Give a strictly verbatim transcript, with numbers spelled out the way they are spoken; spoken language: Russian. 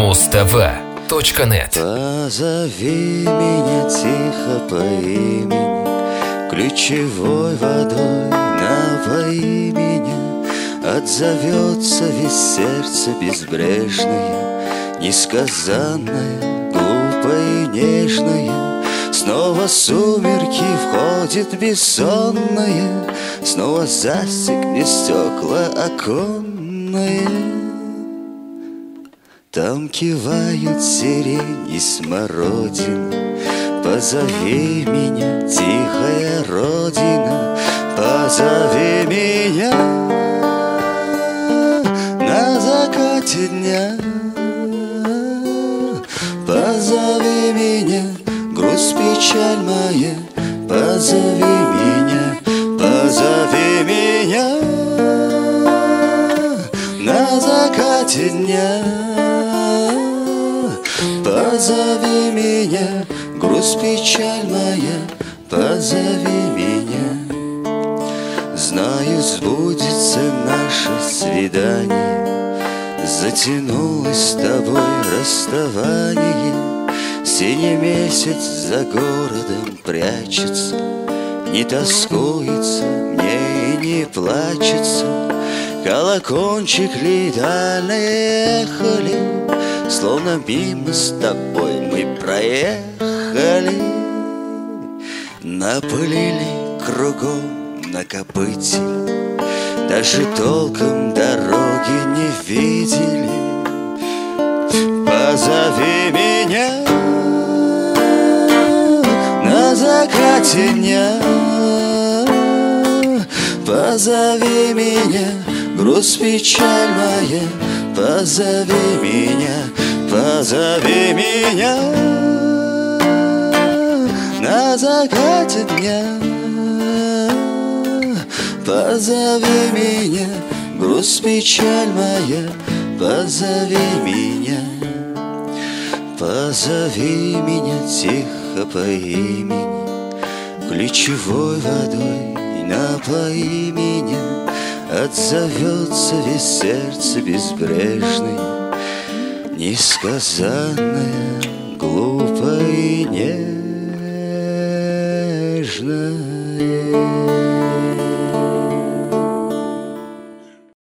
муз тв точка нет. Позови меня тихо по имени, ключевой водой напои меня. Отзовется весь сердце безбрежное, несказанное, глупое и нежное. Снова сумерки входит бессонное, снова застекли стекла оконные. Там кивают сирень и смородина. Позови меня, тихая родина, позови меня на закате дня. Позови меня, грусть, печаль моя, позови меня, позови меня на закате дня. Позови меня, грусть, печаль моя, позови меня. Знаю, сбудется наше свидание, затянулось с тобой расставание. Синий месяц за городом прячется, не тоскуется мне и не плачется. Колокольчик летально ехали, словно мимо с тобой мы проехали. Напылили кругом на копыте, даже толком дороги не видели. Позови меня на закате дня, позови меня, грусть, печаль моя, позови меня, позови меня на закате дня. Позови меня, грусть, печаль моя, позови меня. Позови меня тихо по имени, ключевой водой напои меня. Отзовется весь сердце безбрежное, несказанное, глупое и нежное.